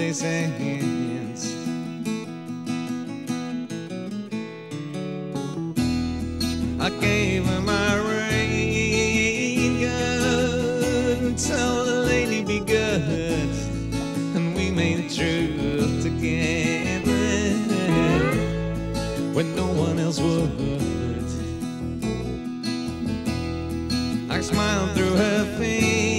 birthday sense. I gave her my rain gun, told the lady be good, and we made the truth together when no one else would.